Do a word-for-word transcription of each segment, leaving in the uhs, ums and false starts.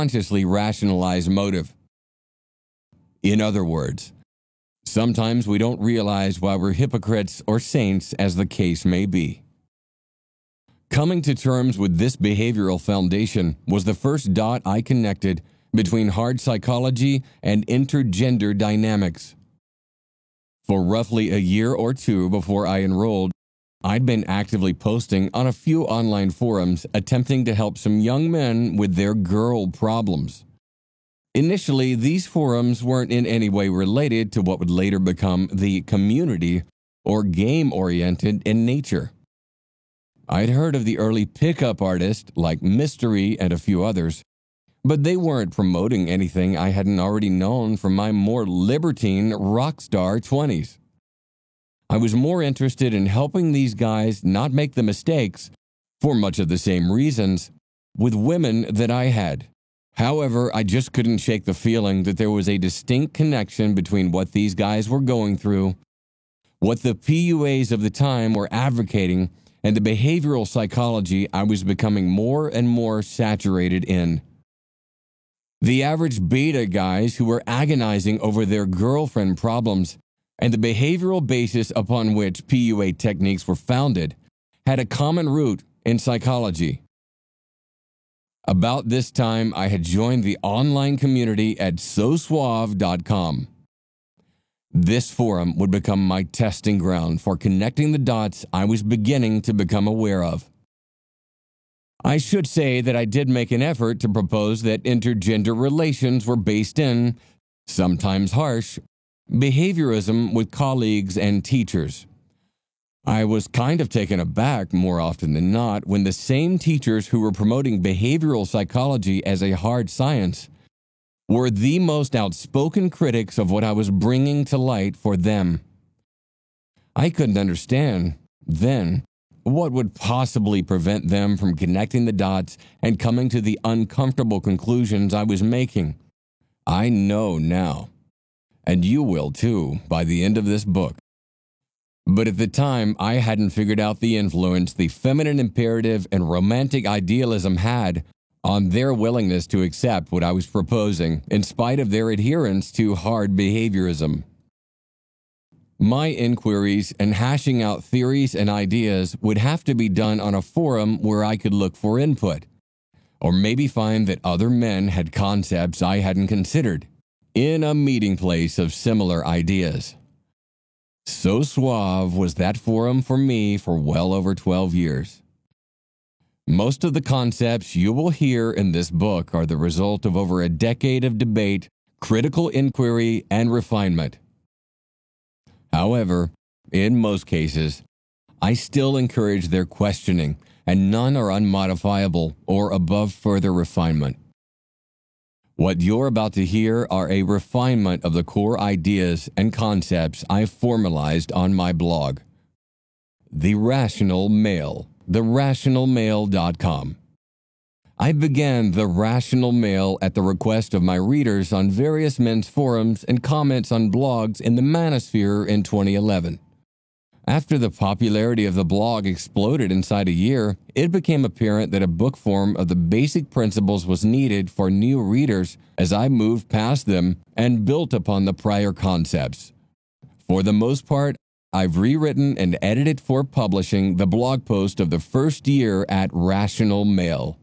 consciously rationalize motive. In other words, sometimes we don't realize why we're hypocrites or saints, as the case may be. Coming to terms with this behavioral foundation was the first dot I connected between hard psychology and intergender dynamics. For roughly a year or two before I enrolled, I'd been actively posting on a few online forums attempting to help some young men with their girl problems. Initially, these forums weren't in any way related to what would later become the community or game-oriented in nature. I'd heard of the early pickup artists like Mystery and a few others, but they weren't promoting anything I hadn't already known from my more libertine rock star twenties. I was more interested in helping these guys not make the mistakes, for much of the same reasons, with women that I had. However, I just couldn't shake the feeling that there was a distinct connection between what these guys were going through, what the P U As of the time were advocating, and the behavioral psychology I was becoming more and more saturated in. The average beta guys who were agonizing over their girlfriend problems and the behavioral basis upon which P U A techniques were founded had a common root in psychology. About this time, I had joined the online community at so suave dot com. This forum would become my testing ground for connecting the dots I was beginning to become aware of. I should say that I did make an effort to propose that intergender relations were based in, sometimes harsh, behaviorism with colleagues and teachers. I was kind of taken aback more often than not when the same teachers who were promoting behavioral psychology as a hard science were the most outspoken critics of what I was bringing to light for them. I couldn't understand, then, what would possibly prevent them from connecting the dots and coming to the uncomfortable conclusions I was making. I know now, and you will too by the end of this book. But at the time, I hadn't figured out the influence the feminine imperative and romantic idealism had on their willingness to accept what I was proposing, in spite of their adherence to hard behaviorism. My inquiries and hashing out theories and ideas would have to be done on a forum where I could look for input, or maybe find that other men had concepts I hadn't considered, in a meeting place of similar ideas. So Suave was that forum for me for well over twelve years. Most of the concepts you will hear in this book are the result of over a decade of debate, critical inquiry, and refinement. However, in most cases, I still encourage their questioning, and none are unmodifiable or above further refinement. What you're about to hear are a refinement of the core ideas and concepts I formalized on my blog, The Rational Male, the rational male dot com. I began The Rational Male at the request of my readers on various men's forums and comments on blogs in the manosphere in twenty eleven. After the popularity of the blog exploded inside a year, it became apparent that a book form of the basic principles was needed for new readers as I moved past them and built upon the prior concepts. For the most part, I've rewritten and edited for publishing the blog post of the first year at Rational Male.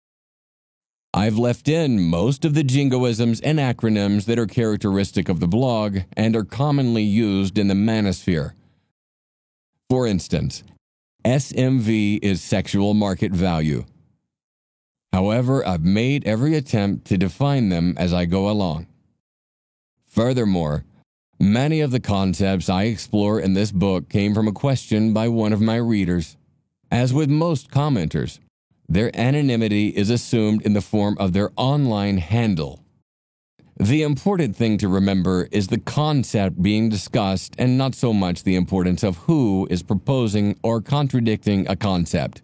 I've left in most of the jingoisms and acronyms that are characteristic of the blog and are commonly used in the manosphere. For instance, S M V is sexual market value. However, I've made every attempt to define them as I go along. Furthermore, many of the concepts I explore in this book came from a question by one of my readers. As with most commenters, their anonymity is assumed in the form of their online handle. The important thing to remember is the concept being discussed and not so much the importance of who is proposing or contradicting a concept.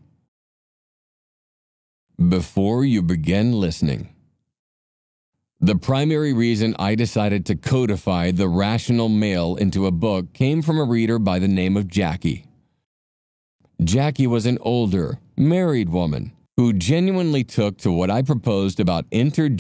Before you begin listening, the primary reason I decided to codify The Rational Male into a book came from a reader by the name of Jackie. Jackie was an older, married woman who genuinely took to what I proposed about intergender